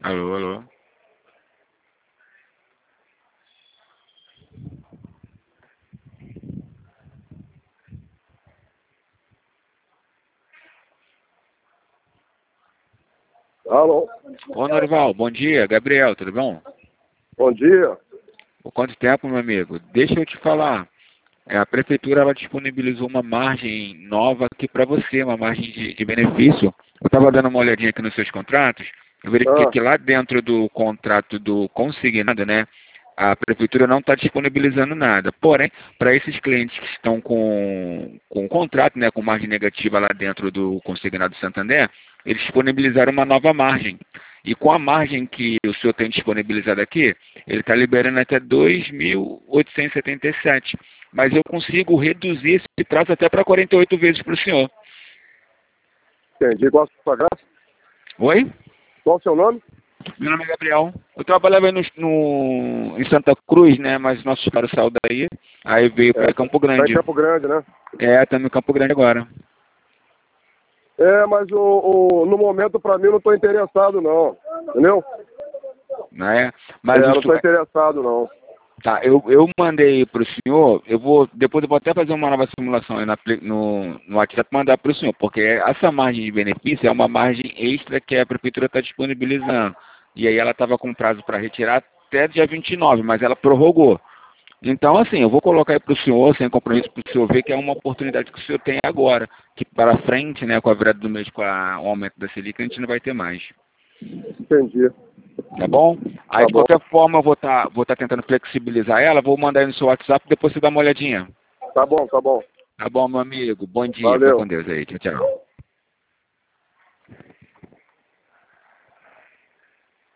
Alô, alô. Alô? Ô, Norival, bom dia. Gabriel, tudo bom? Bom dia. Por quanto tempo, meu amigo? Deixa eu te falar. A prefeitura ela disponibilizou uma margem nova aqui para você, uma margem de benefício. Eu estava dando uma olhadinha aqui nos seus contratos. Eu verifiquei Ah, que lá dentro do contrato do consignado, né, a prefeitura não está disponibilizando nada. Porém, para esses clientes que estão com contrato, né, com margem negativa lá dentro do consignado Santander, eles disponibilizaram uma nova margem. E com a margem que o senhor tem disponibilizado aqui, ele está liberando até 2.877. Mas eu consigo reduzir esse prazo até para 48 vezes para o senhor. entendi. Qual a sua graça? Oi? Qual o seu nome? Meu nome é Gabriel. Eu trabalhava aí em Santa Cruz, né? Mas nosso cara saiu daí. Aí veio para Campo Tá em Grande. Campo Grande, né? Estamos em Campo Grande agora. Mas no momento, pra mim, eu não tô interessado, não. Entendeu? Né? Mas Não tô interessado, não. tá, eu mandei para o senhor, depois eu vou até fazer uma nova simulação aí no WhatsApp e mandar para o senhor, porque essa margem de benefício é uma margem extra que a prefeitura está disponibilizando. E aí ela estava com prazo para retirar até dia 29, mas ela prorrogou. Então, assim, eu vou colocar aí para o senhor, sem compromisso, para o senhor ver que é uma oportunidade que o senhor tem agora, que para frente, né, com a virada do mês, com o aumento da Selic, a gente não vai ter mais. Entendi. Tá bom? Aí, Tá de bom. qualquer forma, eu vou tá tentando flexibilizar ela, vou mandar aí no seu WhatsApp, depois você dá uma olhadinha. Tá bom, tá bom. Tá bom, meu amigo? Bom dia, fica Valeu. com Deus aí. Tchau, tchau.